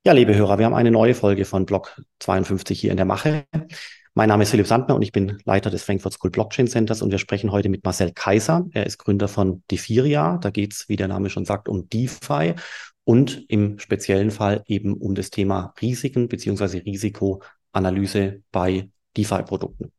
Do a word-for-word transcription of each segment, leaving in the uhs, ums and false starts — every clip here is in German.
Ja, liebe Hörer, wir haben eine neue Folge von Block zweiundfünfzig hier in der Mache. Mein Name ist Philipp Sandner und ich bin Leiter des Frankfurt School Blockchain Centers und wir sprechen heute mit Marcel Kaiser. Er ist Gründer von Defiria. Da geht es, wie der Name schon sagt, um DeFi und im speziellen Fall eben um das Thema Risiken beziehungsweise Risikoanalyse bei DeFi-Produkten.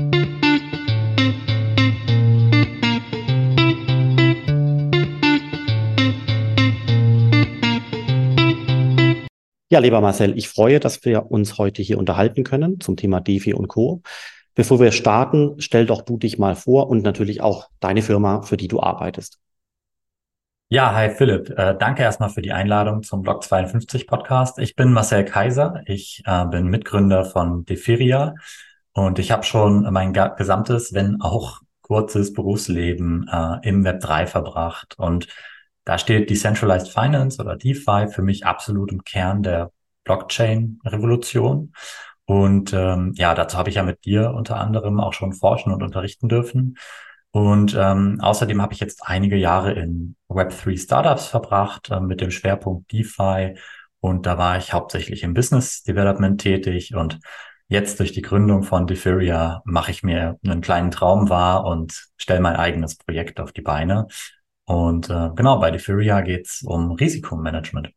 Ja, lieber Marcel, ich freue, dass wir uns heute hier unterhalten können zum Thema DeFi und Co. Bevor wir starten, stell doch du dich mal vor und natürlich auch deine Firma, für die du arbeitest. Ja, hi Philipp. Äh, danke erstmal für die Einladung zum Block zweiundfünfzig Podcast. Ich bin Marcel Kaiser. Ich äh, bin Mitgründer von Defiria und ich habe schon mein ga- gesamtes, wenn auch kurzes Berufsleben äh, im Web drei verbracht. Und da steht Decentralized Finance oder DeFi für mich absolut im Kern der Blockchain-Revolution. Und ähm, ja, dazu habe ich ja mit dir unter anderem auch schon forschen und unterrichten dürfen. Und ähm, außerdem habe ich jetzt einige Jahre in Web drei Startups verbracht, äh, mit dem Schwerpunkt DeFi. Und da war ich hauptsächlich im Business Development tätig. Und jetzt durch die Gründung von Defiria mache ich mir einen kleinen Traum wahr und stelle mein eigenes Projekt auf die Beine. Und äh, genau, bei Defiria geht es um Risikomanagement.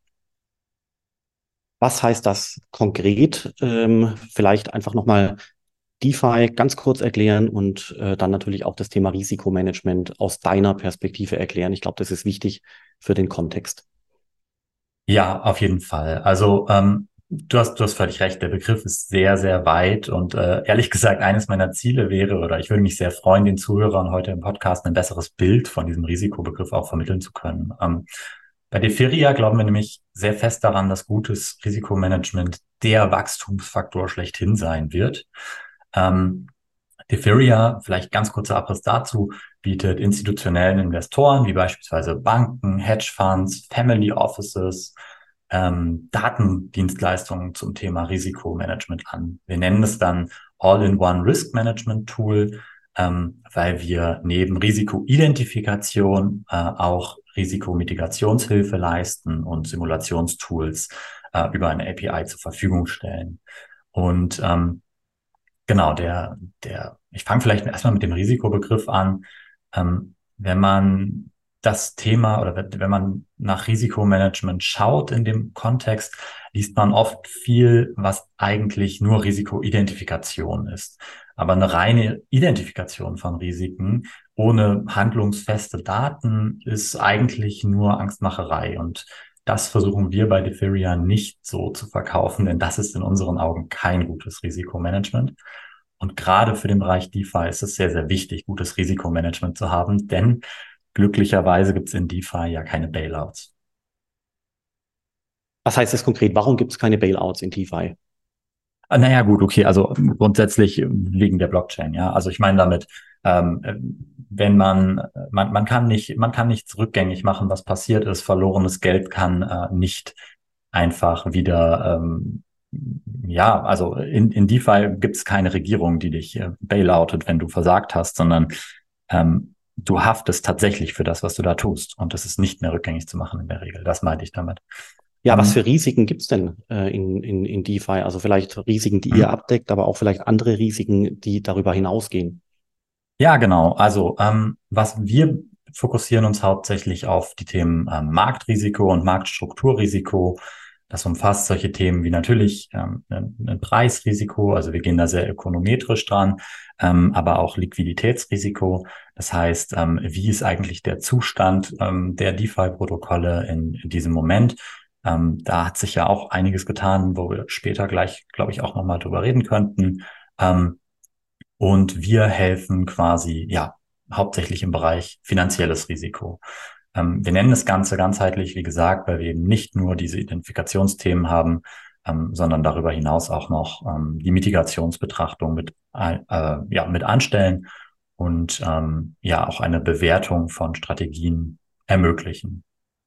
Was heißt das konkret? Ähm, vielleicht einfach nochmal DeFi ganz kurz erklären und äh, dann natürlich auch das Thema Risikomanagement aus deiner Perspektive erklären. Ich glaube, das ist wichtig für den Kontext. Ja, auf jeden Fall. Also ähm, du hast, du hast völlig recht. Der Begriff ist sehr, sehr weit und äh, ehrlich gesagt, eines meiner Ziele wäre, oder ich würde mich sehr freuen, den Zuhörern heute im Podcast ein besseres Bild von diesem Risikobegriff auch vermitteln zu können. Ähm, bei Defiria glauben wir nämlich sehr fest daran, dass gutes Risikomanagement der Wachstumsfaktor schlechthin sein wird. Ähm, Defiria, vielleicht ganz kurzer Abriss dazu, bietet institutionellen Investoren wie beispielsweise Banken, Hedgefonds, Family Offices, ähm, Datendienstleistungen zum Thema Risikomanagement an. Wir nennen es dann All-in-One Risk Management Tool, ähm, weil wir neben Risikoidentifikation äh, auch Risikomitigationshilfe leisten und Simulationstools äh, über eine A P I zur Verfügung stellen. Und ähm, Genau, der, der, ich fange vielleicht erstmal mit dem Risikobegriff an. Ähm, wenn man das Thema oder wenn wenn man nach Risikomanagement schaut in dem Kontext, liest man oft viel, was eigentlich nur Risikoidentifikation ist. Aber eine reine Identifikation von Risiken ohne handlungsfeste Daten ist eigentlich nur Angstmacherei. Und das versuchen wir bei Defiria nicht so zu verkaufen, denn das ist in unseren Augen kein gutes Risikomanagement. Und gerade für den Bereich DeFi ist es sehr, sehr wichtig, gutes Risikomanagement zu haben, denn glücklicherweise gibt es in DeFi ja keine Bailouts. Was heißt das konkret? Warum gibt es keine Bailouts in DeFi? Ah, naja, gut, okay, also grundsätzlich wegen der Blockchain, ja. Also ich meine damit, ähm, wenn man, man, man kann nicht, man kann nichts rückgängig machen, was passiert ist. Verlorenes Geld kann äh, nicht einfach wieder, ähm, ja, also in, in DeFi gibt es keine Regierung, die dich äh, bailoutet, wenn du versagt hast, sondern ähm, du haftest tatsächlich für das, was du da tust. Und das ist nicht mehr rückgängig zu machen in der Regel. Das meinte ich damit. Ja, was Ähm, für Risiken gibt es denn äh, in, in, in DeFi? Also vielleicht Risiken, die ihr hm? abdeckt, aber auch vielleicht andere Risiken, die darüber hinausgehen. Ja, genau. Also ähm, was wir fokussieren uns hauptsächlich auf die Themen ähm, Marktrisiko und Marktstrukturrisiko. Das umfasst solche Themen wie natürlich ähm, ein, ein Preisrisiko, also wir gehen da sehr ökonometrisch dran, ähm, aber auch Liquiditätsrisiko. Das heißt, ähm, wie ist eigentlich der Zustand ähm, der DeFi-Protokolle in, in diesem Moment? Ähm, da hat sich ja auch einiges getan, wo wir später gleich, glaube ich, auch nochmal drüber reden könnten. Ähm, und wir helfen quasi, ja, hauptsächlich im Bereich finanzielles Risiko. Ähm, wir nennen das Ganze ganzheitlich, wie gesagt, weil wir eben nicht nur diese Identifikationsthemen haben, ähm, sondern darüber hinaus auch noch ähm, die Mitigationsbetrachtung mit, äh, ja, mit anstellen und ähm, ja auch eine Bewertung von Strategien ermöglichen.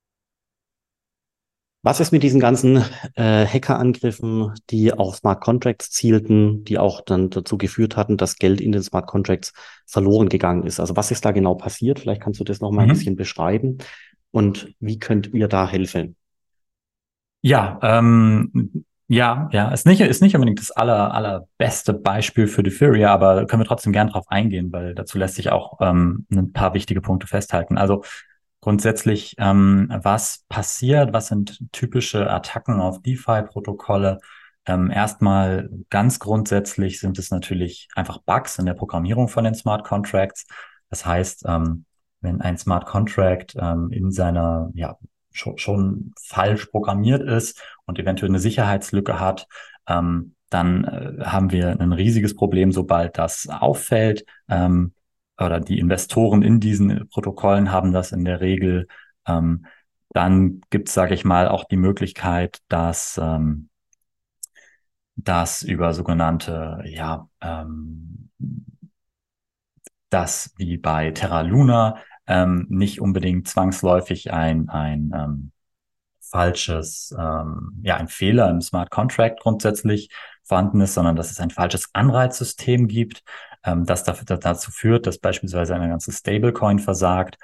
Was ist mit diesen ganzen äh, Hackerangriffen, die auf Smart Contracts zielten, die auch dann dazu geführt hatten, dass Geld in den Smart Contracts verloren gegangen ist? Also was ist da genau passiert? Vielleicht kannst du das noch mal ein Mhm. bisschen beschreiben. Und wie könnt ihr da helfen? Ja, ähm, ja, ja, ist nicht, ist nicht unbedingt das aller, allerbeste Beispiel für Diffuria, aber können wir trotzdem gern drauf eingehen, weil dazu lässt sich auch ähm, ein paar wichtige Punkte festhalten. Also grundsätzlich, ähm, was passiert, was sind typische Attacken auf DeFi-Protokolle? Ähm, erstmal ganz grundsätzlich sind es natürlich einfach Bugs in der Programmierung von den Smart Contracts. Das heißt, ähm, wenn ein Smart Contract ähm, in seiner, ja, schon, schon falsch programmiert ist und eventuell eine Sicherheitslücke hat, ähm, dann äh, haben wir ein riesiges Problem, sobald das auffällt. Ähm, oder die Investoren in diesen Protokollen haben das in der Regel. Ähm, dann gibt es, sage ich mal, auch die Möglichkeit, dass ähm, das über sogenannte, ja, ähm, das wie bei Terra Luna ähm, nicht unbedingt zwangsläufig ein, ein ähm, falsches, ähm, ja, ein Fehler im Smart Contract grundsätzlich vorhanden ist, sondern dass es ein falsches Anreizsystem gibt, ähm, das dafür, das dazu führt, dass beispielsweise eine ganze Stablecoin versagt.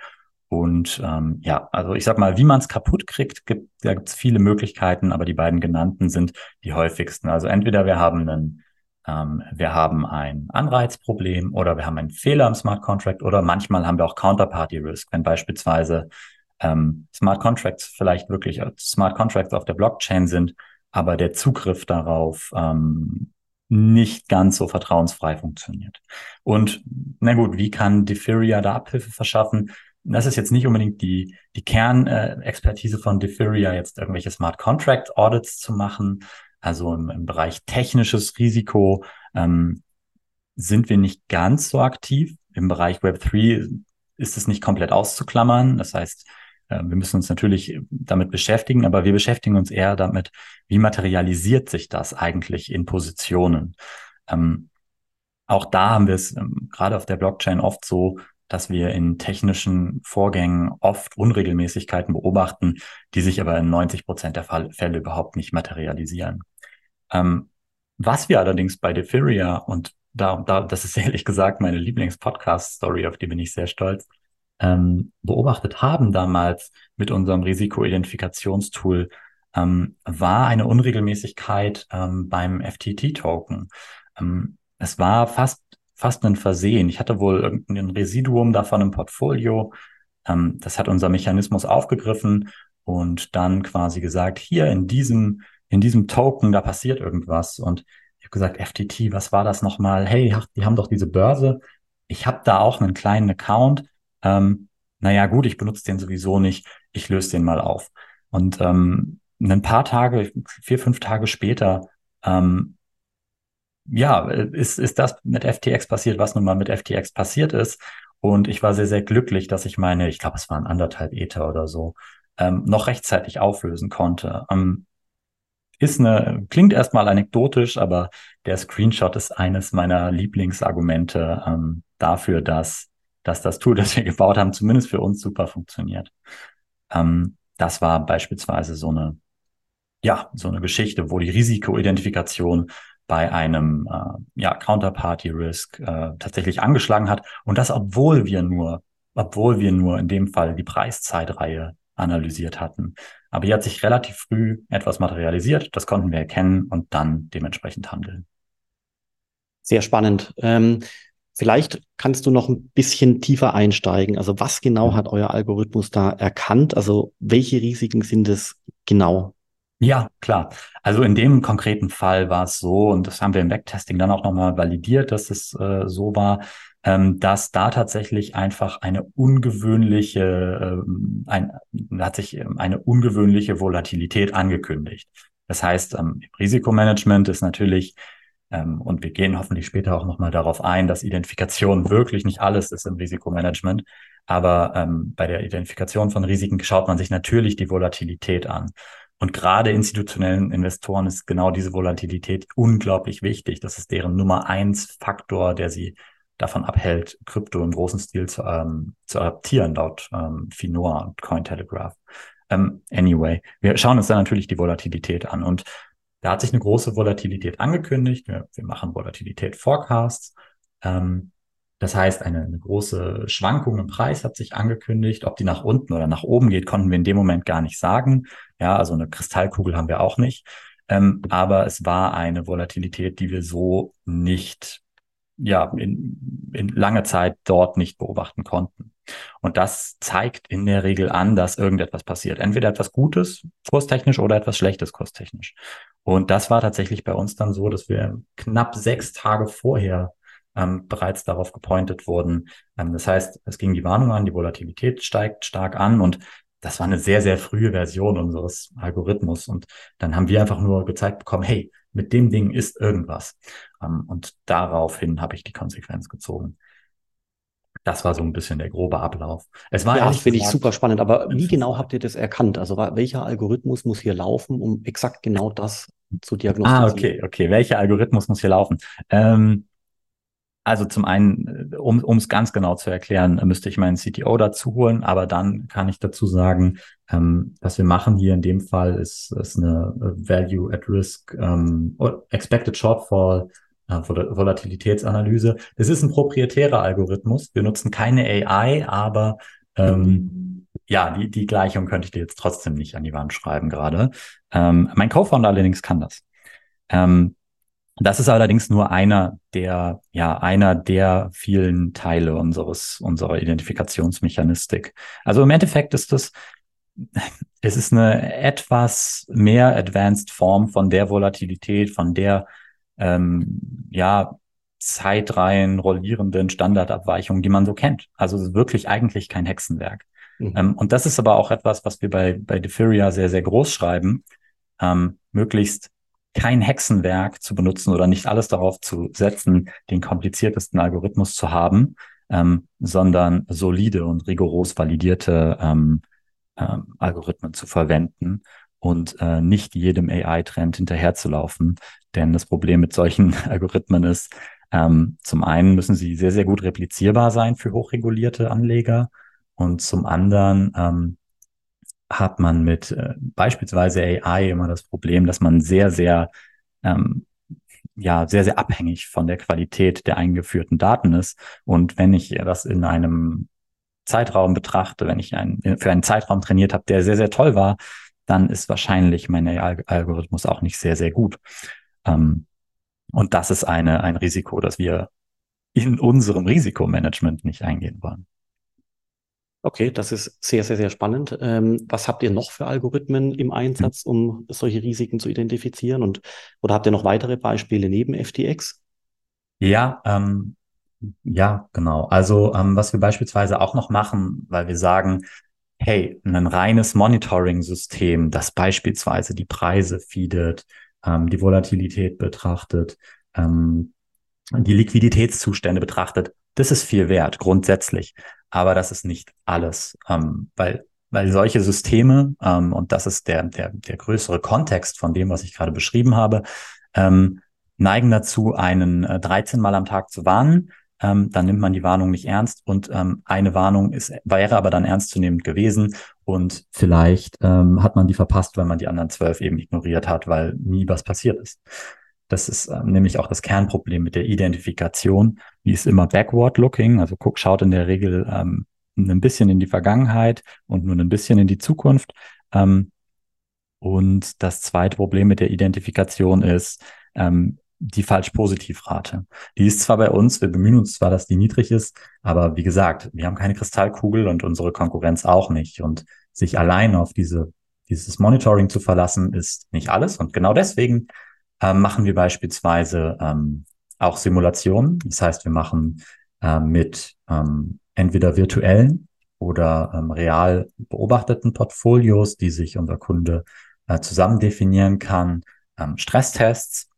Und ähm, ja, also ich sag mal, wie man es kaputt kriegt, gibt, da gibt es viele Möglichkeiten, aber die beiden genannten sind die häufigsten. Also entweder wir haben einen ähm, wir haben ein Anreizproblem oder wir haben einen Fehler im Smart Contract oder manchmal haben wir auch Counterparty Risk, wenn beispielsweise ähm, Smart Contracts vielleicht wirklich als Smart Contracts auf der Blockchain sind, aber der Zugriff darauf ähm, nicht ganz so vertrauensfrei funktioniert. Und na gut, wie kann Diffuria da Abhilfe verschaffen? Das ist jetzt nicht unbedingt die, die Kernexpertise äh, von Diffuria, jetzt irgendwelche Smart Contract Audits zu machen. Also im, im Bereich technisches Risiko ähm, sind wir nicht ganz so aktiv. Im Bereich Web drei ist es nicht komplett auszuklammern. Das heißt, äh, wir müssen uns natürlich damit beschäftigen, aber wir beschäftigen uns eher damit, wie materialisiert sich das eigentlich in Positionen. Ähm, auch da haben wir es ähm, gerade auf der Blockchain oft so, dass wir in technischen Vorgängen oft Unregelmäßigkeiten beobachten, die sich aber in neunzig Prozent der Fall, Fälle überhaupt nicht materialisieren. Ähm, was wir allerdings bei Diffuria, und da, da, das ist ehrlich gesagt meine Lieblings-Podcast-Story, auf die bin ich sehr stolz, ähm, beobachtet haben damals mit unserem Risikoidentifikationstool, ähm, war eine Unregelmäßigkeit ähm, beim F T T-Token. Ähm, es war fast, fast ein Versehen. Ich hatte wohl irgendein Residuum davon im Portfolio. Ähm, das hat unser Mechanismus aufgegriffen und dann quasi gesagt, hier in diesem, in diesem Token, da passiert irgendwas. Und ich habe gesagt, F T T, was war das nochmal? Hey, die haben doch diese Börse. Ich habe da auch einen kleinen Account. Ähm, naja, gut, ich benutze den sowieso nicht. Ich löse den mal auf. Und ähm, ein paar Tage, vier, fünf Tage später, ähm, ja, ist, ist das mit F T X passiert, was nun mal mit F T X passiert ist. Und ich war sehr, sehr glücklich, dass ich meine, ich glaube, es waren anderthalb Ether oder so, ähm, noch rechtzeitig auflösen konnte. Ähm, ist eine, klingt erstmal anekdotisch, aber der Screenshot ist eines meiner Lieblingsargumente ähm, dafür, dass, dass das Tool, das wir gebaut haben, zumindest für uns super funktioniert. Ähm, das war beispielsweise so eine, ja, so eine Geschichte, wo die Risikoidentifikation bei einem äh, ja, Counterparty Risk äh, tatsächlich angeschlagen hat. Und das, obwohl wir nur, obwohl wir nur in dem Fall die Preiszeitreihe analysiert hatten. Aber die hat sich relativ früh etwas materialisiert, das konnten wir erkennen und dann dementsprechend handeln. Sehr spannend. Ähm, vielleicht kannst du noch ein bisschen tiefer einsteigen. Also was genau hat euer Algorithmus da erkannt? Also welche Risiken sind es genau? Ja, klar. Also in dem konkreten Fall war es so, und das haben wir im Backtesting dann auch nochmal validiert, dass es äh, so war, ähm, dass da tatsächlich einfach eine ungewöhnliche, ähm, ein, da hat sich ähm, eine ungewöhnliche Volatilität angekündigt. Das heißt, ähm, Risikomanagement ist natürlich, ähm, und wir gehen hoffentlich später auch nochmal darauf ein, dass Identifikation wirklich nicht alles ist im Risikomanagement. Aber ähm, bei der Identifikation von Risiken schaut man sich natürlich die Volatilität an. Und gerade institutionellen Investoren ist genau diese Volatilität unglaublich wichtig. Das ist deren Nummer eins Faktor, der sie davon abhält, Krypto im großen Stil zu, ähm, zu adaptieren, laut ähm, Finora und Cointelegraph. Ähm, anyway, wir schauen uns dann natürlich die Volatilität an. Und da hat sich eine große Volatilität angekündigt. Wir, wir machen Volatilität Forecasts. Ähm, Das heißt, eine, eine große Schwankung im Preis hat sich angekündigt. Ob die nach unten oder nach oben geht, konnten wir in dem Moment gar nicht sagen. Ja, also eine Kristallkugel haben wir auch nicht. Ähm, aber es war eine Volatilität, die wir so nicht, ja, in, in lange Zeit dort nicht beobachten konnten. Und das zeigt in der Regel an, dass irgendetwas passiert. Entweder etwas Gutes kurstechnisch oder etwas Schlechtes kurstechnisch. Und das war tatsächlich bei uns dann so, dass wir knapp sechs Tage vorher ähm, bereits darauf gepointet wurden. Ähm, das heißt, es ging die Warnung an, die Volatilität steigt stark an und das war eine sehr, sehr frühe Version unseres Algorithmus. Und dann haben wir einfach nur gezeigt bekommen, hey, mit dem Ding ist irgendwas. Ähm, und daraufhin habe ich die Konsequenz gezogen. Das war so ein bisschen der grobe Ablauf. Es war Ja, ehrlich finde ich super gesagt spannend. Aber ein wie genau Zufall. habt ihr das erkannt? Also wa- welcher Algorithmus muss hier laufen, um exakt genau das zu Ah, diagnostizieren? okay, okay. Welcher Algorithmus muss hier laufen? Ähm, also zum einen, äh, um um es ganz genau zu erklären, äh, müsste ich meinen C T O dazu holen, aber dann kann ich dazu sagen, ähm, was wir machen hier in dem Fall ist, ist eine äh, Value at Risk, ähm, or Expected Shortfall, äh, Vol- Volatilitätsanalyse. Es ist ein proprietärer Algorithmus. Wir nutzen keine A I, aber ähm, ja, die, die Gleichung könnte ich dir jetzt trotzdem nicht an die Wand schreiben gerade. Ähm, mein Co-Founder allerdings kann das. Ähm, Das ist allerdings nur einer der, ja, einer der vielen Teile unseres, unserer Identifikationsmechanistik. Also im Endeffekt ist es, es ist eine etwas mehr advanced Form von der Volatilität, von der, ähm, ja, Zeitreihen rollierenden Standardabweichungen, die man so kennt. Also es ist wirklich eigentlich kein Hexenwerk. Mhm. Ähm, und das ist aber auch etwas, was wir bei, bei Defiria sehr, sehr groß schreiben, ähm, möglichst kein Hexenwerk zu benutzen oder nicht alles darauf zu setzen, den kompliziertesten Algorithmus zu haben, ähm, sondern solide und rigoros validierte ähm, ähm, Algorithmen zu verwenden und äh, nicht jedem A I-Trend hinterherzulaufen. Denn das Problem mit solchen Algorithmen ist, ähm, zum einen müssen sie sehr, sehr gut replizierbar sein für hochregulierte Anleger und zum anderen ähm, hat man mit äh, beispielsweise A I immer das Problem, dass man sehr, sehr, ähm, ja, sehr, sehr abhängig von der Qualität der eingeführten Daten ist. Und wenn ich das in einem Zeitraum betrachte, wenn ich einen, für einen Zeitraum trainiert habe, der sehr, sehr toll war, dann ist wahrscheinlich mein A I-Algorithmus auch nicht sehr, sehr gut. Ähm, und das ist eine, ein Risiko, das wir in unserem Risikomanagement nicht eingehen wollen. Okay, das ist sehr, sehr, sehr spannend. Ähm, was habt ihr noch für Algorithmen im Einsatz, um solche Risiken zu identifizieren? Und oder habt ihr noch weitere Beispiele neben F T X? Ja, ähm, ja, genau. Also ähm, was wir beispielsweise auch noch machen, weil wir sagen, hey, ein reines Monitoring-System, das beispielsweise die Preise feedet, ähm, die Volatilität betrachtet, ähm, die Liquiditätszustände betrachtet, das ist viel wert, grundsätzlich. Aber das ist nicht alles, ähm, weil, weil solche Systeme, ähm, und das ist der, der, der größere Kontext von dem, was ich gerade beschrieben habe, ähm, neigen dazu, einen äh, dreizehn Mal am Tag zu warnen. Ähm, dann nimmt man die Warnung nicht ernst und ähm, eine Warnung ist, wäre aber dann ernstzunehmend gewesen und vielleicht ähm, hat man die verpasst, weil man die anderen zwölf eben ignoriert hat, weil nie was passiert ist. Das ist ähm, nämlich auch das Kernproblem mit der Identifikation. Die ist immer backward-looking, also guck, schaut in der Regel ähm, ein bisschen in die Vergangenheit und nur ein bisschen in die Zukunft. Ähm, und das zweite Problem mit der Identifikation ist ähm, die Falsch-Positiv-Rate. Die ist zwar bei uns, wir bemühen uns zwar, dass die niedrig ist, aber wie gesagt, wir haben keine Kristallkugel und unsere Konkurrenz auch nicht. Und sich allein auf diese, dieses Monitoring zu verlassen, ist nicht alles. Und genau deswegen ähm, machen wir beispielsweise ähm, auch Simulationen. Das heißt, wir machen ähm, mit ähm, entweder virtuellen oder ähm, real beobachteten Portfolios, die sich unser Kunde äh, zusammen definieren kann, ähm, Stresstests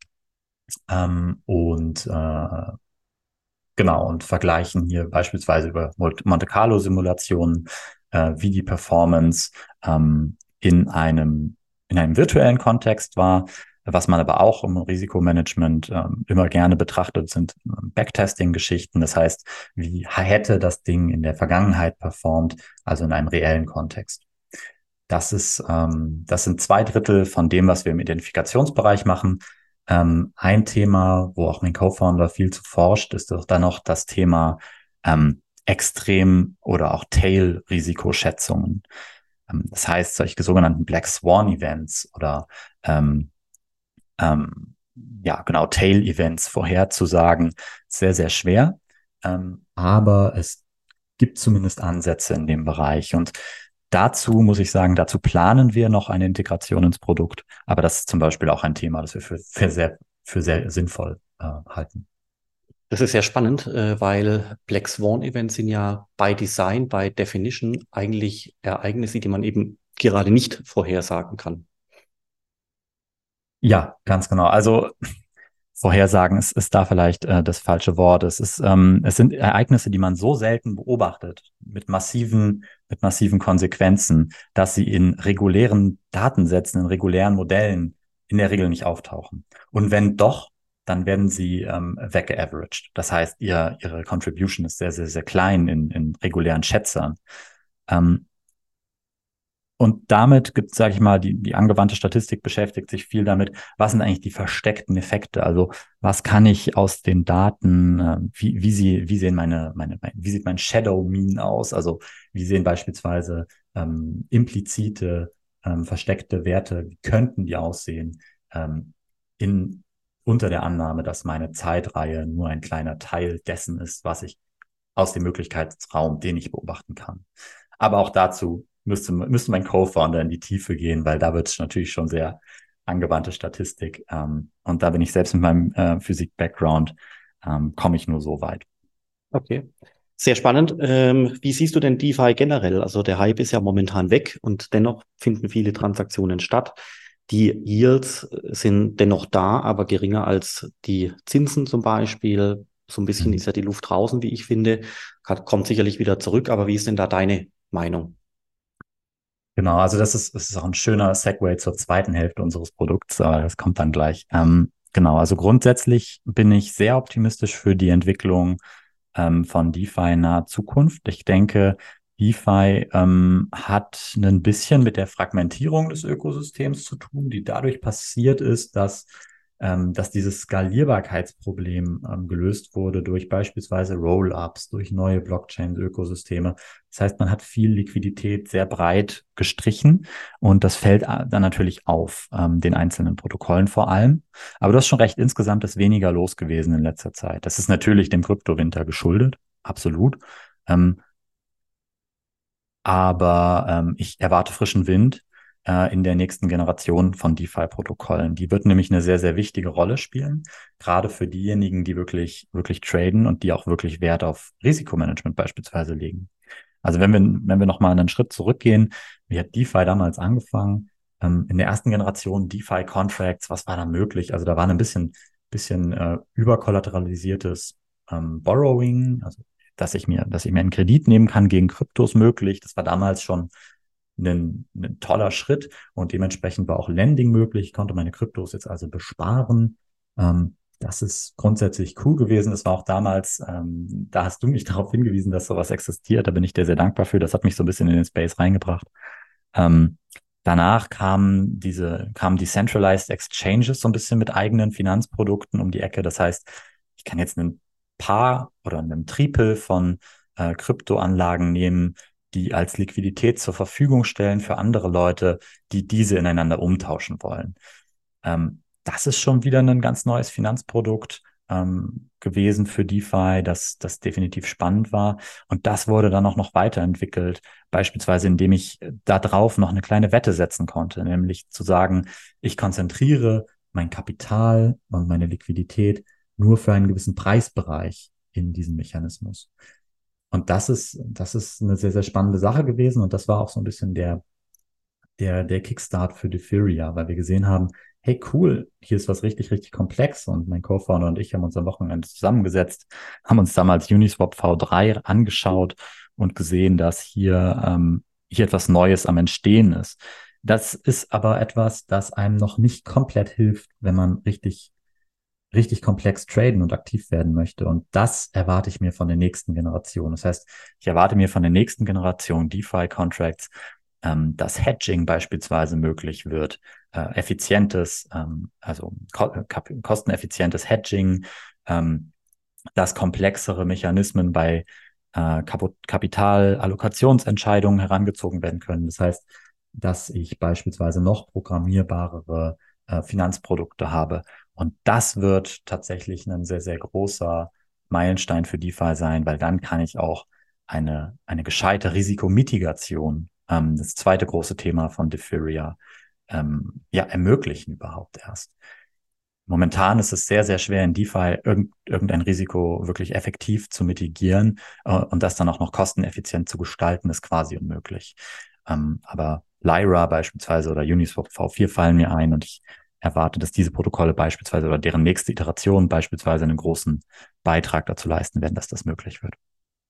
ähm, und äh, genau und vergleichen hier beispielsweise über Monte Carlo Simulationen, äh, wie die Performance ähm, in einem in einem virtuellen Kontext war. Was man aber auch im Risikomanagement ähm, immer gerne betrachtet, sind ähm, Backtesting-Geschichten. Das heißt, wie hätte das Ding in der Vergangenheit performt, also in einem reellen Kontext. Das ist, ähm, das sind zwei Drittel von dem, was wir im Identifikationsbereich machen. Ähm, ein Thema, wo auch mein Co-Founder viel zu forscht, ist doch dann noch das Thema ähm, Extrem- oder auch Tail-Risikoschätzungen. Ähm, das heißt, solche sogenannten Black Swan-Events oder ähm, ähm, ja, genau, Tail-Events vorherzusagen, sehr, sehr schwer. Ähm, aber es gibt zumindest Ansätze in dem Bereich. Und dazu muss ich sagen, dazu planen wir noch eine Integration ins Produkt. Aber das ist zum Beispiel auch ein Thema, das wir für, für sehr, für sehr sinnvoll äh, halten. Das ist sehr spannend, äh, weil Black Swan Events sind ja by Design, by Definition eigentlich Ereignisse, die man eben gerade nicht vorhersagen kann. Ja, ganz genau. Also Vorhersagen ist, ist da vielleicht äh, das falsche Wort. Es ist, ähm, es sind Ereignisse, die man so selten beobachtet, mit massiven, mit massiven Konsequenzen, dass sie in regulären Datensätzen, in regulären Modellen in der Regel nicht auftauchen. Und wenn doch, dann werden sie ähm, weggeaveraged. Das heißt, ihr, ihre Contribution ist sehr, sehr, sehr klein in, in regulären Schätzern. Ähm, und damit gibt, sage ich mal, die, die angewandte Statistik beschäftigt sich viel damit, was sind eigentlich die versteckten Effekte? Also was kann ich aus den Daten, äh, wie, wie, sie, wie sehen meine, meine, mein, wie sieht mein Shadow Mean aus? Also wie sehen beispielsweise ähm, implizite, ähm, versteckte Werte, wie könnten die aussehen, ähm, in, unter der Annahme, dass meine Zeitreihe nur ein kleiner Teil dessen ist, was ich aus dem Möglichkeitsraum, den ich beobachten kann. Aber auch dazu müsste, müsste mein Co-Founder in die Tiefe gehen, weil da wird es natürlich schon sehr angewandte Statistik. Ähm, und da bin ich selbst mit meinem äh, Physik-Background, ähm, komme ich nur so weit. Okay. Sehr spannend. Ähm, wie siehst du denn DeFi generell? Also der Hype ist ja momentan weg und dennoch finden viele Transaktionen statt. Die Yields sind dennoch da, aber geringer als die Zinsen zum Beispiel. So ein bisschen ist Mhm. ja die Luft draußen, wie ich finde. Hat- Kommt sicherlich wieder zurück, aber wie ist denn da deine Meinung? Genau, also das ist, das ist auch ein schöner Segue zur zweiten Hälfte unseres Produkts, aber das kommt dann gleich. Ähm, genau, also grundsätzlich bin ich sehr optimistisch für die Entwicklung ähm, von DeFi in naher Zukunft. Ich denke, DeFi ähm, hat ein bisschen mit der Fragmentierung des Ökosystems zu tun, die dadurch passiert ist, dass, ähm, dass dieses Skalierbarkeitsproblem ähm, gelöst wurde durch beispielsweise Roll-ups, durch neue Blockchain-Ökosysteme. Das heißt, man hat viel Liquidität sehr breit gestrichen und das fällt äh, dann natürlich auf, ähm, den einzelnen Protokollen vor allem. Aber du hast schon recht, insgesamt ist weniger los gewesen in letzter Zeit. Das ist natürlich dem Kryptowinter geschuldet, absolut. Ähm, aber ähm, ich erwarte frischen Wind äh, in der nächsten Generation von DeFi-Protokollen. Die wird nämlich eine sehr, sehr wichtige Rolle spielen, gerade für diejenigen, die wirklich, wirklich traden und die auch wirklich Wert auf Risikomanagement beispielsweise legen. Also wenn wir, wenn wir nochmal einen Schritt zurückgehen, wie hat DeFi damals angefangen? Ähm, in der ersten Generation DeFi-Contracts, was war da möglich? Also da war ein bisschen, bisschen äh, überkollateralisiertes ähm, Borrowing, also dass ich mir, dass ich mir einen Kredit nehmen kann gegen Kryptos möglich. Das war damals schon ein, ein toller Schritt und dementsprechend war auch Lending möglich. Ich konnte meine Kryptos jetzt also besparen. Ähm, das ist grundsätzlich cool gewesen. Es war auch damals, ähm, da hast du mich darauf hingewiesen, dass sowas existiert. Da bin ich dir sehr dankbar für. Das hat mich so ein bisschen in den Space reingebracht. Ähm, danach kamen diese, kamen Decentralized Exchanges so ein bisschen mit eigenen Finanzprodukten um die Ecke. Das heißt, ich kann jetzt ein Paar oder einen Tripel von äh, Kryptoanlagen nehmen, die als Liquidität zur Verfügung stellen für andere Leute, die diese ineinander umtauschen wollen. Ähm, das ist schon wieder ein ganz neues Finanzprodukt ähm, gewesen für DeFi, das, das definitiv spannend war. Und das wurde dann auch noch weiterentwickelt, beispielsweise indem ich da drauf noch eine kleine Wette setzen konnte, nämlich zu sagen, ich konzentriere mein Kapital und meine Liquidität nur für einen gewissen Preisbereich in diesem Mechanismus. Und das ist, das ist eine sehr, sehr spannende Sache gewesen. Und das war auch so ein bisschen der, der, der Kickstart für Defiria, weil wir gesehen haben, hey cool, hier ist was richtig, richtig komplex. Und mein Co-Founder und ich haben uns am Wochenende zusammengesetzt, haben uns damals Uniswap V drei angeschaut und gesehen, dass hier, ähm, hier etwas Neues am Entstehen ist. Das ist aber etwas, das einem noch nicht komplett hilft, wenn man richtig richtig komplex traden und aktiv werden möchte. Und das erwarte ich mir von der nächsten Generation. Das heißt, ich erwarte mir von der nächsten Generation DeFi-Contracts, ähm, dass Hedging beispielsweise möglich wird, äh, effizientes, ähm, also ko kosteneffizientes Hedging, ähm, dass komplexere Mechanismen bei äh, Kapitalallokationsentscheidungen herangezogen werden können. Das heißt, dass ich beispielsweise noch programmierbarere äh, Finanzprodukte habe. Und das wird tatsächlich ein sehr, sehr großer Meilenstein für DeFi sein, weil dann kann ich auch eine, eine gescheite Risikomitigation, ähm, das zweite große Thema von Defiria, ähm, ja, ermöglichen überhaupt erst. Momentan ist es sehr, sehr schwer in DeFi irgend, irgendein Risiko wirklich effektiv zu mitigieren äh, und das dann auch noch kosteneffizient zu gestalten, ist quasi unmöglich. Ähm, aber Lyra beispielsweise oder Uniswap V vier fallen mir ein und ich erwarte, dass diese Protokolle beispielsweise oder deren nächste Iteration beispielsweise einen großen Beitrag dazu leisten werden, dass das möglich wird.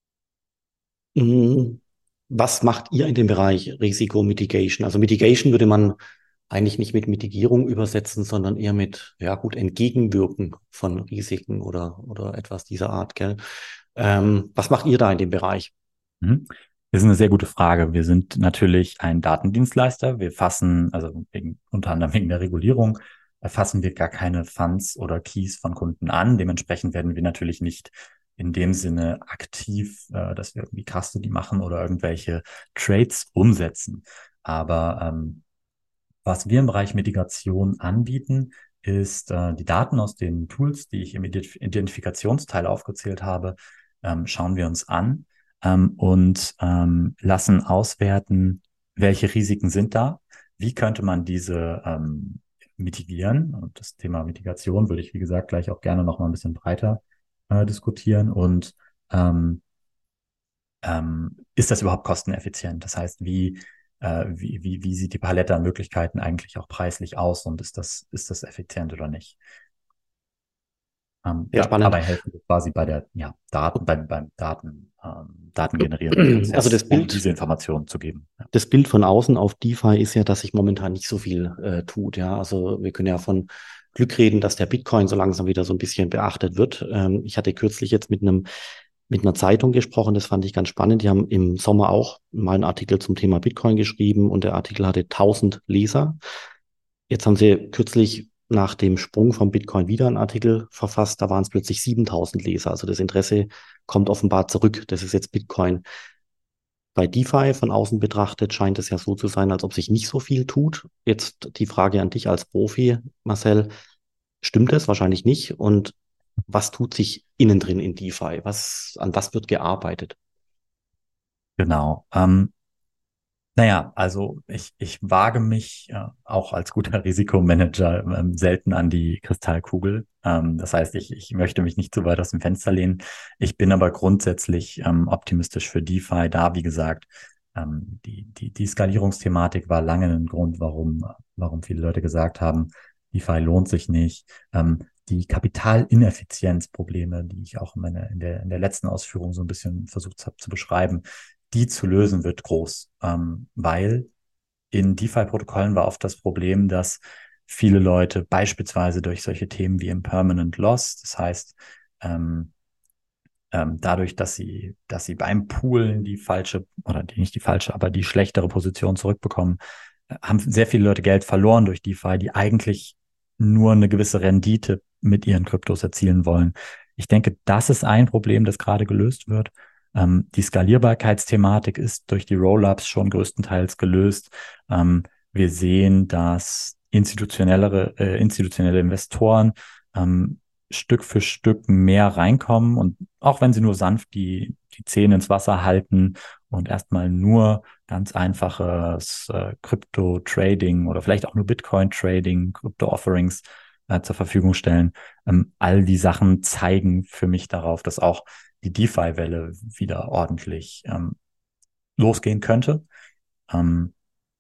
Mhm. Was macht ihr in dem Bereich Risikomitigation? Also Mitigation würde man eigentlich nicht mit Mitigierung übersetzen, sondern eher mit, ja gut, Entgegenwirken von Risiken oder, oder etwas dieser Art, gell? Ähm, was macht ihr da in dem Bereich? Mhm. Das ist eine sehr gute Frage. Wir sind natürlich ein Datendienstleister. Wir fassen, also wegen, unter anderem wegen der Regulierung, fassen wir gar keine Funds oder Keys von Kunden an. Dementsprechend werden wir natürlich nicht in dem Sinne aktiv, äh, dass wir irgendwie Custody machen oder irgendwelche Trades umsetzen. Aber ähm, was wir im Bereich Mitigation anbieten, ist äh, die Daten aus den Tools, die ich im Identif Identifikationsteil aufgezählt habe, ähm, schauen wir uns an ähm, und ähm, lassen auswerten, welche Risiken sind da, wie könnte man diese ähm, mitigieren. Und das Thema Mitigation würde ich, wie gesagt, gleich auch gerne noch mal ein bisschen breiter äh, diskutieren. Und ähm, ähm, ist das überhaupt kosteneffizient? Das heißt, wie, äh, wie, wie, wie sieht die Palette an Möglichkeiten eigentlich auch preislich aus und ist das, ist das effizient oder nicht? Ähm, Sehr ja, spannend. dabei helfen wir quasi bei der, ja, Daten, beim, beim Daten, ähm, datengenerierenden Also Prozess, das um Bild, diese Informationen zu geben. Ja. das Bild von außen auf DeFi ist ja, dass sich momentan nicht so viel äh, tut. Ja, also wir können ja von Glück reden, dass der Bitcoin so langsam wieder so ein bisschen beachtet wird. Ähm, ich hatte kürzlich jetzt mit einem mit einer Zeitung gesprochen, das fand ich ganz spannend. Die haben im Sommer auch mal einen Artikel zum Thema Bitcoin geschrieben und der Artikel hatte tausend Leser. Jetzt haben sie kürzlich nach dem Sprung vom Bitcoin wieder einen Artikel verfasst, da waren es plötzlich siebentausend Leser. Also das Interesse kommt offenbar zurück. Das ist jetzt Bitcoin. Bei DeFi von außen betrachtet scheint es ja so zu sein, als ob sich nicht so viel tut. Jetzt die Frage an dich als Profi, Marcel. Stimmt es? Wahrscheinlich nicht. Und was tut sich innen drin in DeFi? Was, an was wird gearbeitet? Genau. Ähm, Naja, also ich, ich wage mich äh, auch als guter Risikomanager ähm, selten an die Kristallkugel. Ähm, das heißt, ich, ich möchte mich nicht zu weit aus dem Fenster lehnen. Ich bin aber grundsätzlich ähm, optimistisch für DeFi, da, wie gesagt, ähm, die, die, die Skalierungsthematik war lange ein Grund, warum, warum viele Leute gesagt haben, DeFi lohnt sich nicht. Ähm, die Kapitalineffizienzprobleme, die ich auch in, meiner, in, der, in der letzten Ausführung so ein bisschen versucht habe zu beschreiben, die zu lösen wird groß, ähm, weil in DeFi-Protokollen war oft das Problem, dass viele Leute beispielsweise durch solche Themen wie Impermanent Loss, das heißt, ähm, ähm, dadurch, dass sie, dass sie beim Poolen die falsche, oder die, nicht die falsche, aber die schlechtere Position zurückbekommen, äh, haben sehr viele Leute Geld verloren durch DeFi, die eigentlich nur eine gewisse Rendite mit ihren Kryptos erzielen wollen. Ich denke, das ist ein Problem, das gerade gelöst wird. Ähm, die Skalierbarkeitsthematik ist durch die Rollups schon größtenteils gelöst. Ähm, wir sehen, dass institutionellere, äh, institutionelle Investoren ähm, Stück für Stück mehr reinkommen und auch wenn sie nur sanft die, die Zähne ins Wasser halten und erstmal nur ganz einfaches äh, Krypto-Trading oder vielleicht auch nur Bitcoin-Trading, Krypto-Offerings äh, zur Verfügung stellen. Ähm, all die Sachen zeigen für mich darauf, dass auch die DeFi-Welle wieder ordentlich ähm, losgehen könnte. Ähm,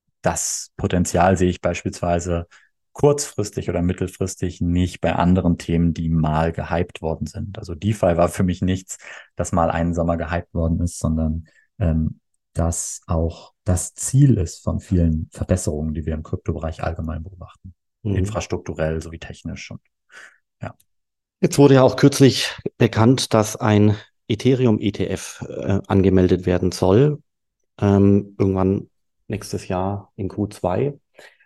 Das Potenzial sehe ich beispielsweise kurzfristig oder mittelfristig nicht bei anderen Themen, die mal gehypt worden sind. Also DeFi war für mich nichts, das mal einen Sommer gehypt worden ist, sondern ähm, das auch das Ziel ist von vielen Verbesserungen, die wir im Kryptobereich allgemein beobachten. Mhm. Infrastrukturell sowie technisch. Und, ja. Jetzt wurde ja auch kürzlich bekannt, dass ein Ethereum-E T F äh, angemeldet werden soll, ähm, irgendwann nächstes Jahr in Q zwei.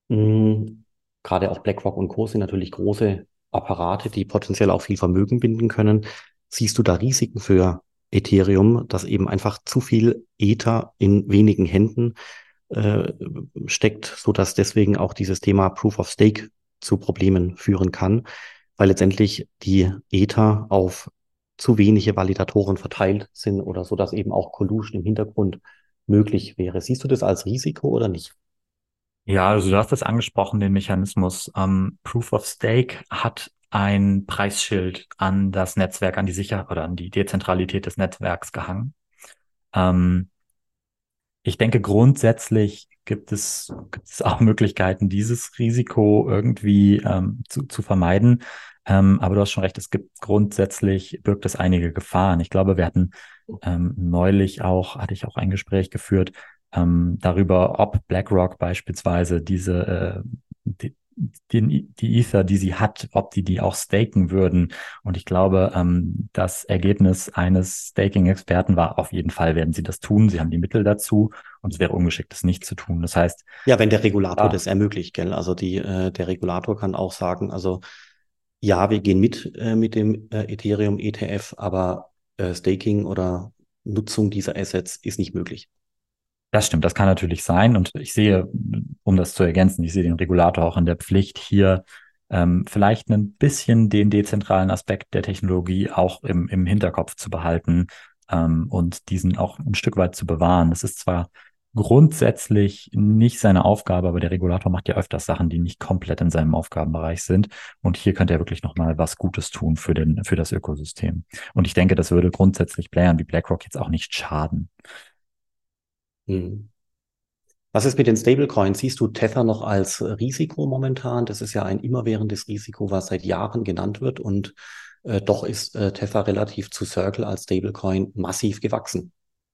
Mm, Gerade auch BlackRock und Co. sind natürlich große Apparate, die potenziell auch viel Vermögen binden können. Siehst du da Risiken für Ethereum, dass eben einfach zu viel Ether in wenigen Händen äh, steckt, sodass deswegen auch dieses Thema Proof of Stake zu Problemen führen kann, weil letztendlich die Ether auf zu wenige Validatoren verteilt sind oder so, dass eben auch Collusion im Hintergrund möglich wäre. Siehst du das als Risiko oder nicht? Ja, also du hast das angesprochen, den Mechanismus. Ähm, Proof of Stake hat ein Preisschild an das Netzwerk, an die Sicherheit oder an die Dezentralität des Netzwerks gehangen. Ähm, Ich denke, grundsätzlich gibt es, gibt es auch Möglichkeiten, dieses Risiko irgendwie ähm, zu, zu vermeiden. Ähm, aber du hast schon recht, es gibt grundsätzlich, birgt es einige Gefahren. Ich glaube, wir hatten ähm, neulich auch, hatte ich auch ein Gespräch geführt, ähm, darüber, ob BlackRock beispielsweise diese, äh, die, die, die Ether, die sie hat, ob die die auch staken würden. Und ich glaube, ähm, das Ergebnis eines Staking-Experten war, auf jeden Fall werden sie das tun. Sie haben die Mittel dazu und es wäre ungeschickt, das nicht zu tun. Das heißt, Ja, wenn der Regulator ah, das ermöglicht, gell? Also die, äh, der Regulator kann auch sagen, also ja, wir gehen mit äh, mit dem äh, Ethereum E T F, aber äh, Staking oder Nutzung dieser Assets ist nicht möglich. das stimmt, das kann natürlich sein. Und ich sehe, um das zu ergänzen, ich sehe den Regulator auch in der Pflicht, hier ähm, vielleicht ein bisschen den dezentralen Aspekt der Technologie auch im, im Hinterkopf zu behalten ähm, und diesen auch ein Stück weit zu bewahren. Das ist zwar grundsätzlich nicht seine Aufgabe, aber der Regulator macht ja öfters Sachen, die nicht komplett in seinem Aufgabenbereich sind. Und hier könnte er wirklich nochmal was Gutes tun für den, für das Ökosystem. Und ich denke, das würde grundsätzlich Playern wie BlackRock jetzt auch nicht schaden. Hm. Was ist mit den Stablecoins? Siehst du Tether noch als Risiko momentan? Das ist ja ein immerwährendes Risiko, was seit Jahren genannt wird. Und äh, doch ist äh, Tether relativ zu Circle als Stablecoin massiv gewachsen.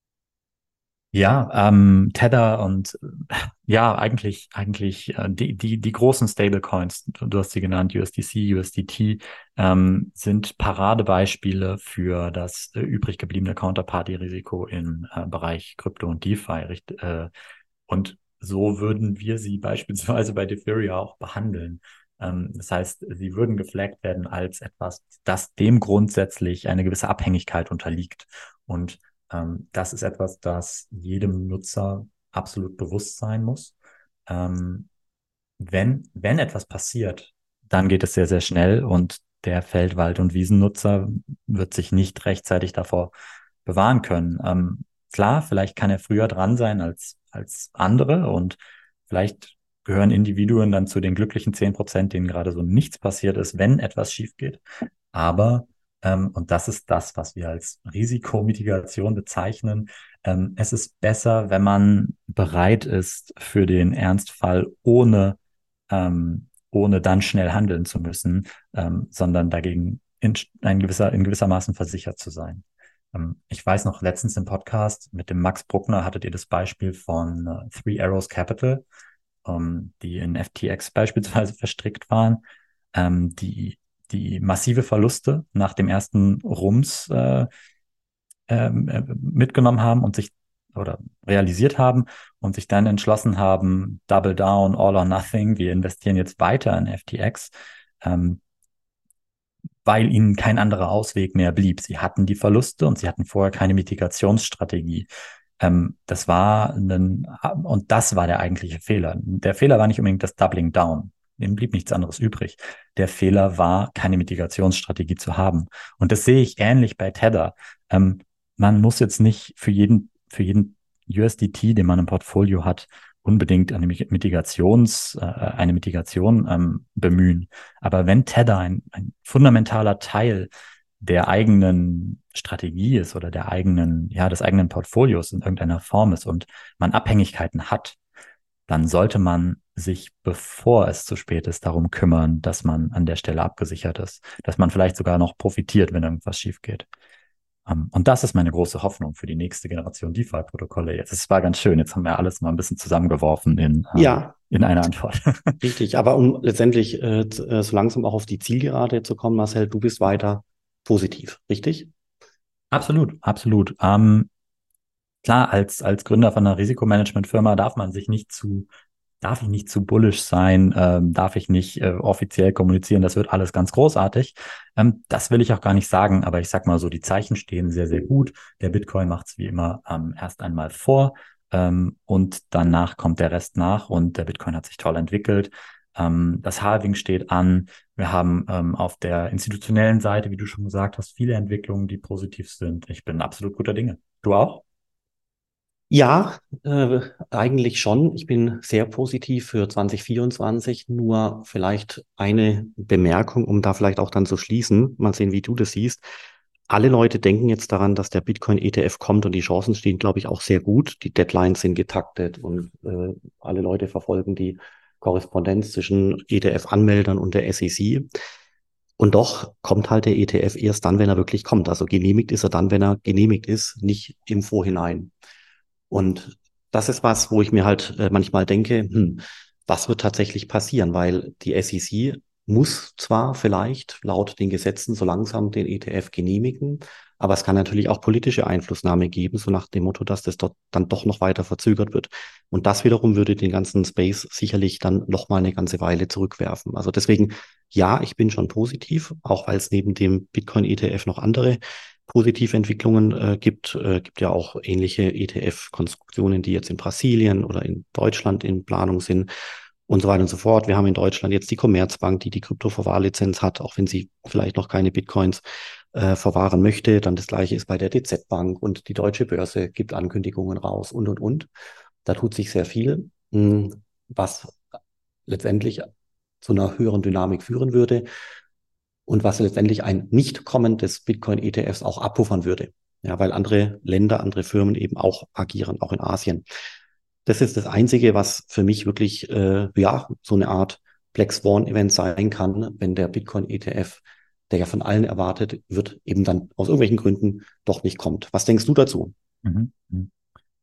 Ja, ähm, Tether und äh, ja, eigentlich, eigentlich äh, die, die, die großen Stablecoins, du, du hast sie genannt, U S D C, U S D T, ähm, sind Paradebeispiele für das äh, übrig gebliebene Counterparty-Risiko im äh, Bereich Krypto und DeFi. Richt, äh, und so würden wir sie beispielsweise bei Ethereum auch behandeln. Ähm, das heißt, sie würden geflaggt werden als etwas, das dem grundsätzlich eine gewisse Abhängigkeit unterliegt. Und ähm, das ist etwas, das jedem Nutzer absolut bewusst sein muss. Ähm, wenn, wenn etwas passiert, dann geht es sehr, sehr schnell und der Feld-, Wald- und Wiesennutzer wird sich nicht rechtzeitig davor bewahren können. Ähm, klar, vielleicht kann er früher dran sein als, als andere und vielleicht gehören Individuen dann zu den glücklichen zehn Prozent, denen gerade so nichts passiert ist, wenn etwas schief geht. Aber, ähm, und das ist das, was wir als Risikomitigation bezeichnen, ähm, es ist besser, wenn man bereit ist für den Ernstfall, ohne, ähm, ohne dann schnell handeln zu müssen, ähm, sondern dagegen in, ein gewisser, in gewissermaßen versichert zu sein. Ähm, ich weiß noch, letztens im Podcast mit dem Max Bruckner hattet ihr das Beispiel von äh, Three Arrows Capital, ähm, die in F T X beispielsweise verstrickt waren, ähm, die, die massive Verluste nach dem ersten Rums äh, ähm, äh, mitgenommen haben und sich oder realisiert haben und sich dann entschlossen haben, Double Down, All or Nothing, wir investieren jetzt weiter in F T X, ähm, weil ihnen kein anderer Ausweg mehr blieb. Sie hatten die Verluste und sie hatten vorher keine Mitigationsstrategie. Ähm, das war ein, und das war der eigentliche Fehler. Der Fehler war nicht unbedingt das Doubling Down. Dem blieb nichts anderes übrig. Der Fehler war, keine Mitigationsstrategie zu haben. Und das sehe ich ähnlich bei Tether. Ähm, man muss jetzt nicht für jeden, für jeden U S D T, den man im Portfolio hat, unbedingt eine Mitigations, äh, eine Mitigation ähm, bemühen. Aber wenn Tether ein, ein fundamentaler Teil der eigenen Strategie ist oder der eigenen, ja, des eigenen Portfolios in irgendeiner Form ist und man Abhängigkeiten hat, dann sollte man sich, bevor es zu spät ist, darum kümmern, dass man an der Stelle abgesichert ist, dass man vielleicht sogar noch profitiert, wenn irgendwas schief geht. Um, und das ist meine große Hoffnung für die nächste Generation DeFi-Protokolle. Jetzt, es war ganz schön. Jetzt haben wir alles mal ein bisschen zusammengeworfen in, ähm, Ja, in einer Antwort. richtig. Aber um letztendlich äh, z- äh, so langsam auch auf die Zielgerade zu kommen, Marcel, du bist weiter positiv, richtig? Absolut, absolut. Ähm, klar, als, als Gründer von einer Risikomanagementfirma darf man sich nicht zu darf ich nicht zu bullish sein, ähm, darf ich nicht äh, offiziell kommunizieren, das wird alles ganz großartig. Ähm, das will ich auch gar nicht sagen, aber ich sag mal so, die Zeichen stehen sehr, sehr gut. Der Bitcoin macht es wie immer ähm, erst einmal vor ähm, und danach kommt der Rest nach und der Bitcoin hat sich toll entwickelt. Ähm, das Halving steht an. Wir haben ähm, auf der institutionellen Seite, wie du schon gesagt hast, viele Entwicklungen, die positiv sind. Ich bin absolut guter Dinge. Du auch? Ja, äh, eigentlich schon. Ich bin sehr positiv für zwanzig vierundzwanzig. Nur vielleicht eine Bemerkung, um da vielleicht auch dann zu schließen. Mal sehen, wie du das siehst. Alle Leute denken jetzt daran, dass der Bitcoin-E T F kommt und die Chancen stehen, glaube ich, auch sehr gut. Die Deadlines sind getaktet und äh, alle Leute verfolgen die Korrespondenz zwischen E T F-Anmeldern und der S E C. Und doch kommt halt der E T F erst dann, wenn er wirklich kommt. Also genehmigt ist er dann, wenn er genehmigt ist, nicht im Vorhinein. Und das ist was, wo ich mir halt äh, manchmal denke, hm, was wird tatsächlich passieren? Weil die S E C muss zwar vielleicht laut den Gesetzen so langsam den E T F genehmigen, aber es kann natürlich auch politische Einflussnahme geben, so nach dem Motto, dass das dort dann doch noch weiter verzögert wird. Und das wiederum würde den ganzen Space sicherlich dann noch mal eine ganze Weile zurückwerfen. Also deswegen, ja, ich bin schon positiv, auch weil es neben dem Bitcoin-E T F noch andere positive Entwicklungen äh, gibt. Äh, gibt ja auch ähnliche E T F-Konstruktionen, die jetzt in Brasilien oder in Deutschland in Planung sind und so weiter und so fort. Wir haben in Deutschland jetzt die Commerzbank, die die Kryptoverwahrlizenz hat, auch wenn sie vielleicht noch keine Bitcoins äh, verwahren möchte. Dann das Gleiche ist bei der D Z Bank und die Deutsche Börse gibt Ankündigungen raus und, und, und. Da tut sich sehr viel, mh, was letztendlich zu einer höheren Dynamik führen würde und was letztendlich ein Nicht-Kommen des Bitcoin-E T Fs auch abpuffern würde. Ja, weil andere Länder, andere Firmen eben auch agieren, auch in Asien. Das ist das Einzige, was für mich wirklich, äh, ja, so eine Art Black Swan-Event sein kann, wenn der Bitcoin-E T F, der ja von allen erwartet wird, eben dann aus irgendwelchen Gründen doch nicht kommt. Was denkst du dazu? Mhm. Mhm.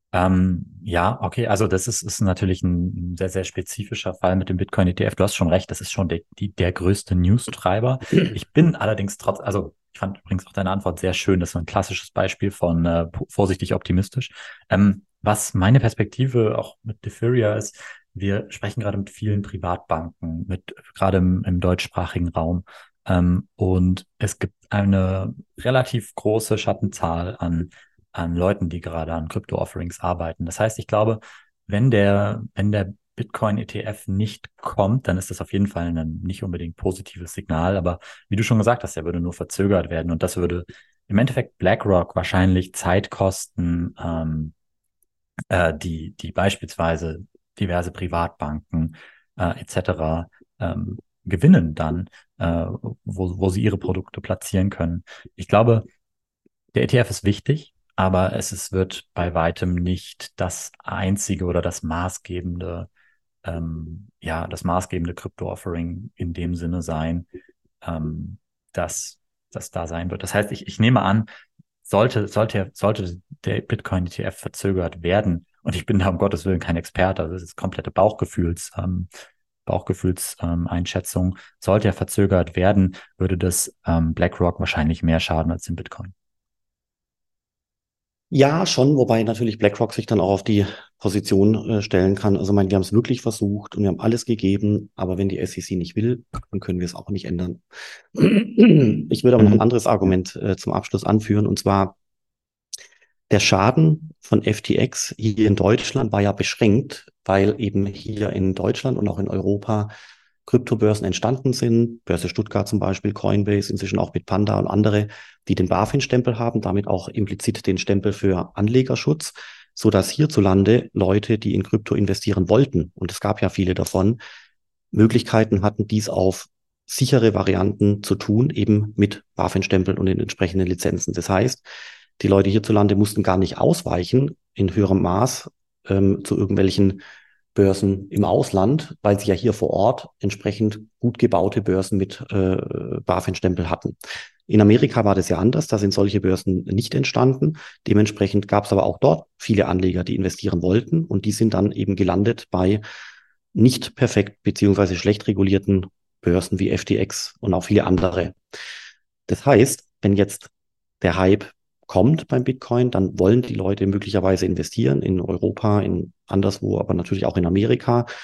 Ähm, ja, okay, also das ist, ist natürlich ein sehr, sehr spezifischer Fall mit dem Bitcoin-E T F. Du hast schon recht, das ist schon der, die, der größte News-Treiber. Ich bin allerdings trotz, also ich fand übrigens auch deine Antwort sehr schön. Das ist so ein klassisches Beispiel von äh, vorsichtig optimistisch. Ähm, was meine Perspektive auch mit Deferia ist, wir sprechen gerade mit vielen Privatbanken, mit gerade im, im deutschsprachigen Raum. Ähm, und es gibt eine relativ große Schattenzahl an an Leuten, die gerade an Krypto-Offerings arbeiten. Das heißt, ich glaube, wenn der, wenn der Bitcoin-E T F nicht kommt, dann ist das auf jeden Fall ein nicht unbedingt positives Signal. Aber wie du schon gesagt hast, er würde nur verzögert werden und das würde im Endeffekt BlackRock wahrscheinlich Zeit kosten, ähm, äh, die, die beispielsweise diverse Privatbanken äh, et cetera ähm, gewinnen dann, äh, wo, wo sie ihre Produkte platzieren können. Ich glaube, der E T F ist wichtig, aber es ist, wird bei weitem nicht das einzige oder das maßgebende, ähm, ja, das maßgebende Krypto-Offering in dem Sinne sein, ähm, dass das da sein wird. Das heißt, ich, ich nehme an, sollte, sollte, sollte der Bitcoin-E T F verzögert werden, und ich bin da um Gottes Willen kein Experte, also das ist komplette Bauchgefühls, ähm, Bauchgefühls, ähm, Einschätzung, sollte er verzögert werden, würde das ähm, BlackRock wahrscheinlich mehr schaden als den Bitcoin. Ja, schon, wobei natürlich BlackRock sich dann auch auf die Position äh, stellen kann. Also, ich meine, wir haben es wirklich versucht und wir haben alles gegeben, aber wenn die S E C nicht will, dann können wir es auch nicht ändern. Ich würde aber noch ein Mhm. anderes Argument äh, zum Abschluss anführen, und zwar der Schaden von F T X hier in Deutschland war ja beschränkt, weil eben hier in Deutschland und auch in Europa Kryptobörsen entstanden sind. Börse Stuttgart zum Beispiel, Coinbase, inzwischen auch Bitpanda und andere, die den BaFin-Stempel haben, damit auch implizit den Stempel für Anlegerschutz, so dass hierzulande Leute, die in Krypto investieren wollten, und es gab ja viele davon, Möglichkeiten hatten, dies auf sichere Varianten zu tun, eben mit BaFin-Stempeln und den entsprechenden Lizenzen. Das heißt, die Leute hierzulande mussten gar nicht ausweichen in höherem Maß ähm, zu irgendwelchen Börsen im Ausland, weil sie ja hier vor Ort entsprechend gut gebaute Börsen mit äh, BaFin-Stempel hatten. In Amerika war das ja anders, da sind solche Börsen nicht entstanden. Dementsprechend gab es aber auch dort viele Anleger, die investieren wollten, und die sind dann eben gelandet bei nicht perfekt beziehungsweise schlecht regulierten Börsen wie F T X und auch viele andere. Das heißt, wenn jetzt der Hype kommt beim Bitcoin, dann wollen die Leute möglicherweise investieren in Europa, in anderswo, aber natürlich auch in Amerika.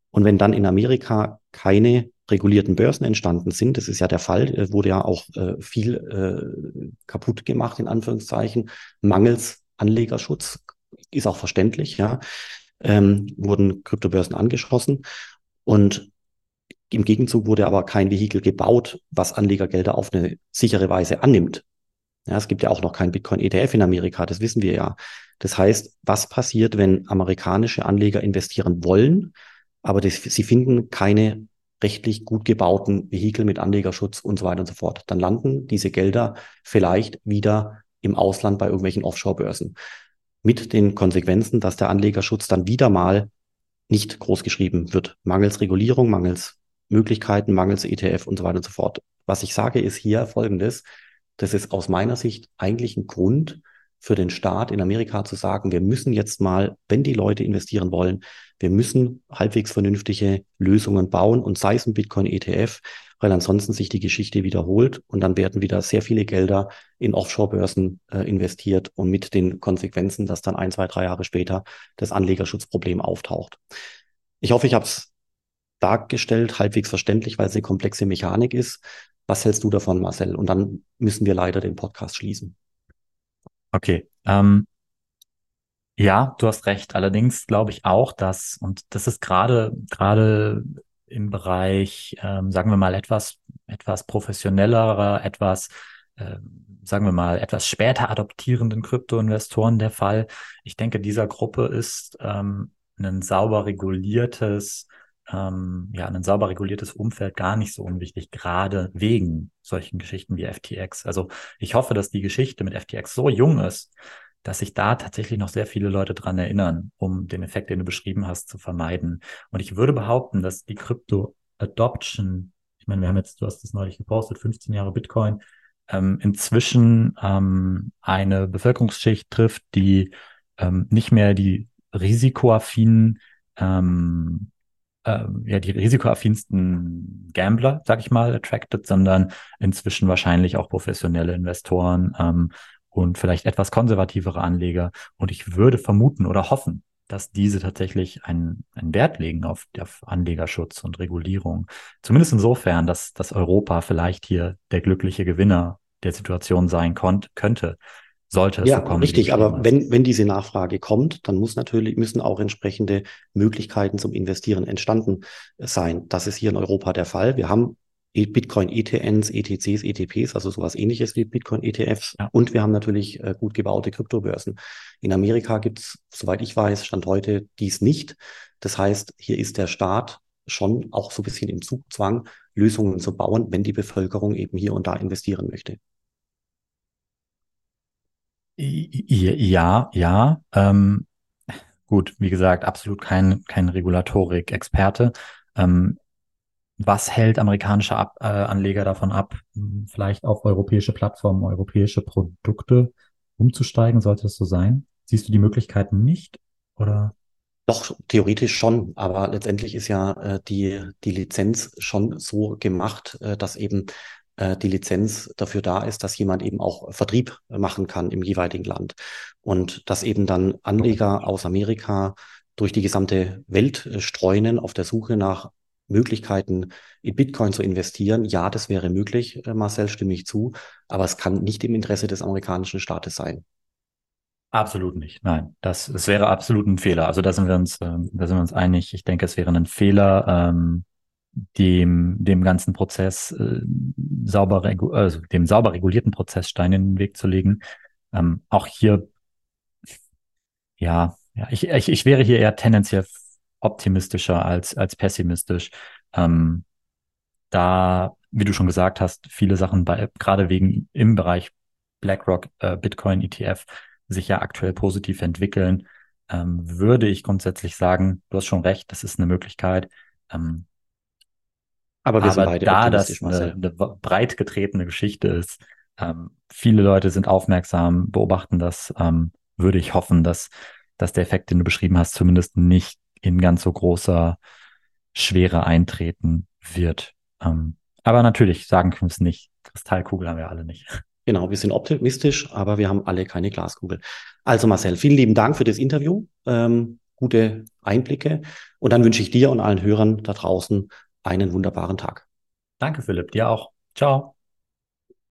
Und wenn dann in Amerika keine regulierten Börsen entstanden sind, das ist ja der Fall, äh, wurde ja auch äh, viel äh, kaputt gemacht, in Anführungszeichen, mangels Anlegerschutz, ist auch verständlich, ja, ähm, wurden Kryptobörsen angeschossen und im Gegenzug wurde aber kein Vehikel gebaut, was Anlegergelder auf eine sichere Weise annimmt. Ja, es gibt ja auch noch kein Bitcoin-E T F in Amerika, das wissen wir ja. Das heißt, was passiert, wenn amerikanische Anleger investieren wollen, aber das, sie finden keine rechtlich gut gebauten Vehikel mit Anlegerschutz und so weiter und so fort? Dann landen diese Gelder vielleicht wieder im Ausland bei irgendwelchen Offshore-Börsen. Mit den Konsequenzen, dass der Anlegerschutz dann wieder mal nicht groß geschrieben wird. Mangels Regulierung, mangels Möglichkeiten, mangels E T F und so weiter und so fort. Was ich sage, ist hier Folgendes. Das ist aus meiner Sicht eigentlich ein Grund für den Staat in Amerika zu sagen, wir müssen jetzt mal, wenn die Leute investieren wollen, wir müssen halbwegs vernünftige Lösungen bauen und sei es ein Bitcoin-E T F, weil ansonsten sich die Geschichte wiederholt und dann werden wieder sehr viele Gelder in Offshore-Börsen äh, investiert und mit den Konsequenzen, dass dann ein, zwei, drei Jahre später das Anlegerschutzproblem auftaucht. Ich hoffe, ich habe es dargestellt, halbwegs verständlich, weil es eine komplexe Mechanik ist. Was hältst du davon, Marcel? Und dann müssen wir leider den Podcast schließen. Okay, ähm, ja, du hast recht. Allerdings glaube ich auch, dass, und das ist gerade, gerade im Bereich, ähm, sagen wir mal, etwas, etwas professionellerer, etwas, ähm, sagen wir mal, etwas später adoptierenden Kryptoinvestoren der Fall. Ich denke, dieser Gruppe ist ähm, ein sauber reguliertes, ähm, ja, ein sauber reguliertes Umfeld gar nicht so unwichtig, gerade wegen solchen Geschichten wie F T X. Also ich hoffe, dass die Geschichte mit F T X so jung ist, dass sich da tatsächlich noch sehr viele Leute dran erinnern, um den Effekt, den du beschrieben hast, zu vermeiden. Und ich würde behaupten, dass die Crypto-Adoption, ich meine, wir haben jetzt, du hast das neulich gepostet, fünfzehn Jahre Bitcoin, ähm, inzwischen ähm, eine Bevölkerungsschicht trifft, die ähm, nicht mehr die risikoaffinen, ähm, äh, ja, die risikoaffinsten Gambler, sag ich mal, attracted, sondern inzwischen wahrscheinlich auch professionelle Investoren, ähm, und vielleicht etwas konservativere Anleger. Und ich würde vermuten oder hoffen, dass diese tatsächlich einen, einen Wert legen auf, auf Anlegerschutz und Regulierung. Zumindest insofern, dass, dass Europa vielleicht hier der glückliche Gewinner der Situation sein konnt, könnte, sollte es Ja, so kommen, wie du richtig. beschrieben Aber hast. wenn, wenn diese Nachfrage kommt, dann muss natürlich, müssen auch entsprechende Möglichkeiten zum Investieren entstanden sein. Das ist hier in Europa der Fall. Wir haben E- Bitcoin-E T Ns, E T Cs, E T Ps, also sowas ähnliches wie Bitcoin-E T Fs. Ja. Und wir haben natürlich äh, gut gebaute Kryptobörsen. In Amerika gibt es, soweit ich weiß, Stand heute dies nicht. Das heißt, hier ist der Staat schon auch so ein bisschen im Zugzwang, Lösungen zu bauen, wenn die Bevölkerung eben hier und da investieren möchte. I- i- Ja, ja. Ähm, gut, wie gesagt, absolut kein, kein Regulatorik-Experte. Ähm, Was hält amerikanische Ab äh, Anleger davon ab, mh, vielleicht auf europäische Plattformen, europäische Produkte umzusteigen? Sollte das so sein? Siehst du die Möglichkeiten nicht? Oder? Doch, theoretisch schon, aber letztendlich ist ja äh, die, die Lizenz schon so gemacht, äh, dass eben äh, die Lizenz dafür da ist, dass jemand eben auch Vertrieb machen kann im jeweiligen Land. Und dass eben dann Anleger aus Amerika durch die gesamte Welt äh, streunen auf der Suche nach Möglichkeiten, in Bitcoin zu investieren. Ja, das wäre möglich, äh, Marcel, stimme ich zu, aber es kann nicht im Interesse des amerikanischen Staates sein. Absolut nicht. Nein, das, es wäre absolut ein Fehler. Also da sind wir uns, ähm, da sind wir uns einig. Ich denke, es wäre ein Fehler, ähm, dem, dem ganzen Prozess, äh, sauber, regu also dem sauber regulierten Prozess Steine in den Weg zu legen. Ähm, auch hier, ja, ja, ich, ich, ich wäre hier eher tendenziell optimistischer als, als pessimistisch. Ähm, da, wie du schon gesagt hast, viele Sachen bei, gerade wegen im Bereich BlackRock, äh, Bitcoin, E T F sich ja aktuell positiv entwickeln, ähm, würde ich grundsätzlich sagen, du hast schon recht, das ist eine Möglichkeit. Ähm, Aber wir sind aber beide da das optimistisch, eine, Marcel. eine breit getretene Geschichte ist, ähm, viele Leute sind aufmerksam, beobachten das, ähm, würde ich hoffen, dass, dass der Effekt, den du beschrieben hast, zumindest nicht in ganz so großer Schwere eintreten wird. Ähm, aber natürlich sagen können wir es nicht. Kristallkugel haben wir alle nicht. Genau, wir sind optimistisch, aber wir haben alle keine Glaskugel. Also Marcel, vielen lieben Dank für das Interview. Ähm, gute Einblicke. Und dann wünsche ich dir und allen Hörern da draußen einen wunderbaren Tag. Danke, Philipp, dir auch. Ciao.